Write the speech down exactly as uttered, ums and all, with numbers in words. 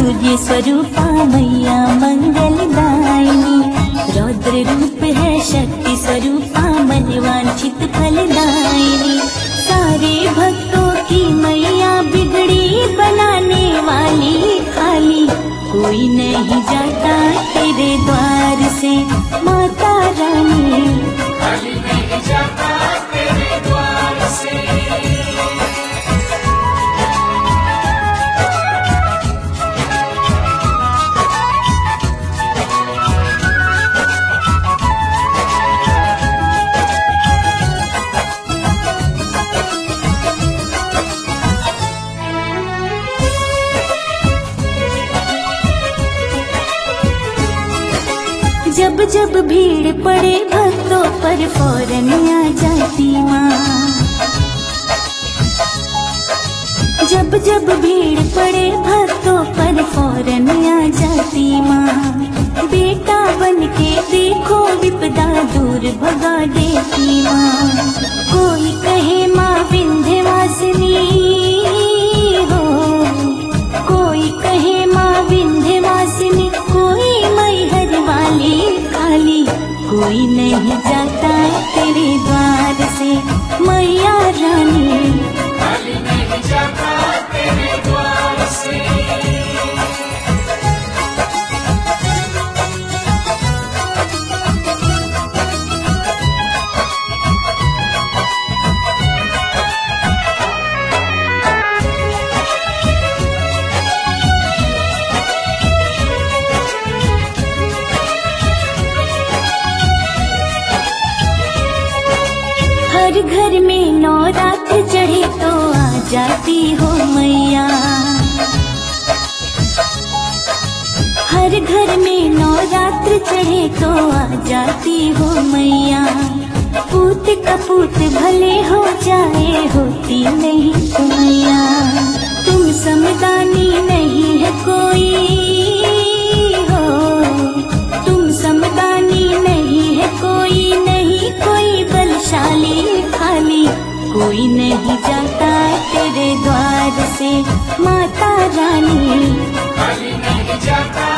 सूर्य स्वरूपा मैया मंगलदायिनी। रौद्र रूप है शक्ति स्वरूपा मनवांछित फलदायिनी। सारे भक्तों की मैया बिगड़ी बनाने वाली, खाली कोई नहीं जाता तेरे द्वार से माता रानी, खाली नहीं जाता तेरे द्वार से। जब जब भीड़ पड़े भक्तों पर फौरन आ जाती माँ। जब जब भीड़ पड़े भक्तों पर फौरन आ जाती माँ। बेटा बन के देखो विपदा दूर भगा देती माँ। कोई कहे माँ विंध्यवासिनी हो, कोई कहे माँ विंध्यवासिनी, कोई मैहर वाली, खाली कोई नहीं जाता तेरे द्वार से मैया रानी, खाली नहीं जाता तेरे द्वार से। हर घर में नवरात्र चढ़े तो आ जाती हो मैया। हर घर में नवरात्र चढ़े तो आ जाती हो मैया। पूत कपूत भले हो जाए होती नहीं तो मैया। तुम समदानी नहीं है कोई हो, तुम समदानी नहीं है कोई, नहीं कोई बलशाली, खाली कोई नहीं जाता तेरे द्वार से माता रानी, खाली नहीं जाता